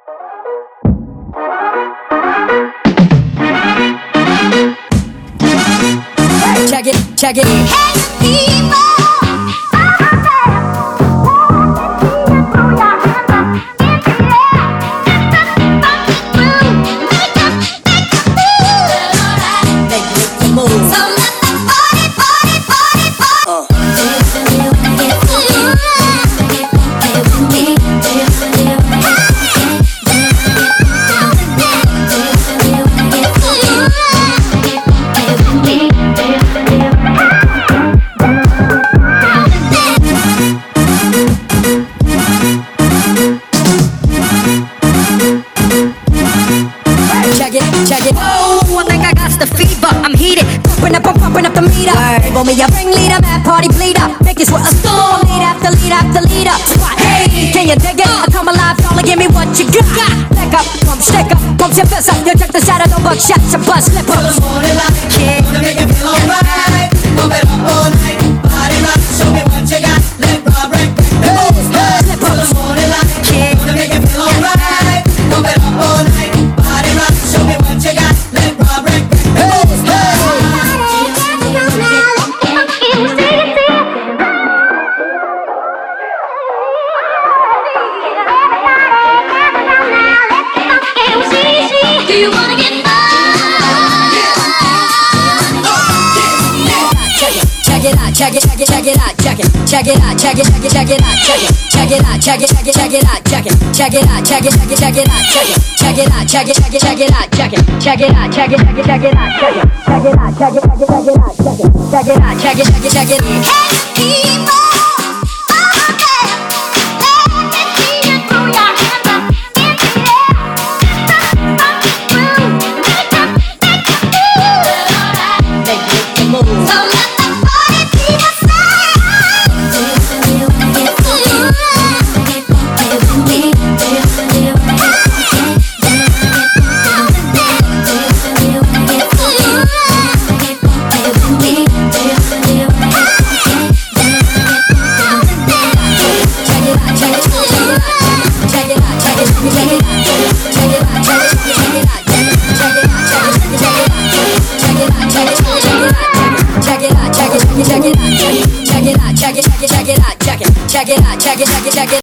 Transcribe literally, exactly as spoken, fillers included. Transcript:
Check it, check it. Hey, people. Check it. Oh, I think I got the fever. I'm heated, pumping up, I'm pumping up the meter. Word. Want me a ringleader, mad party bleeder. Make this with a storm, lead after lead after leader. Hey, can you dig it? I come alive, y'all give me what you got. Back up, pump, stick up, pump your fist up. You check the shadow, don't buck shots, your buzz slip up. Till the morning light, yeah. Wanna make it feel alright. Pump it up all night, body rock. Show me what you got. Let Rob break the moves. Till the morning light, yeah. Wanna make it feel alright. Pump it up all night, body rock. Show me what you got. Let Rob break the moves. Do you wanna get Check it out, check it, check it, check it out, check it, check it out, check it, check it, check it out, check it, check it out, check it, check it, check it out, check it, check it out, check it, check it, check it out, check it, check it out, check it, check it, check it out, check it, check it out, check it, check it, check it out, check it, check it out, check it, check it, check it out, check it, check it out, check it, check it, check it. Hey, people. Check it out, check it, check it, check it out, check it, check it, check it out, check it, check it, check it, check it.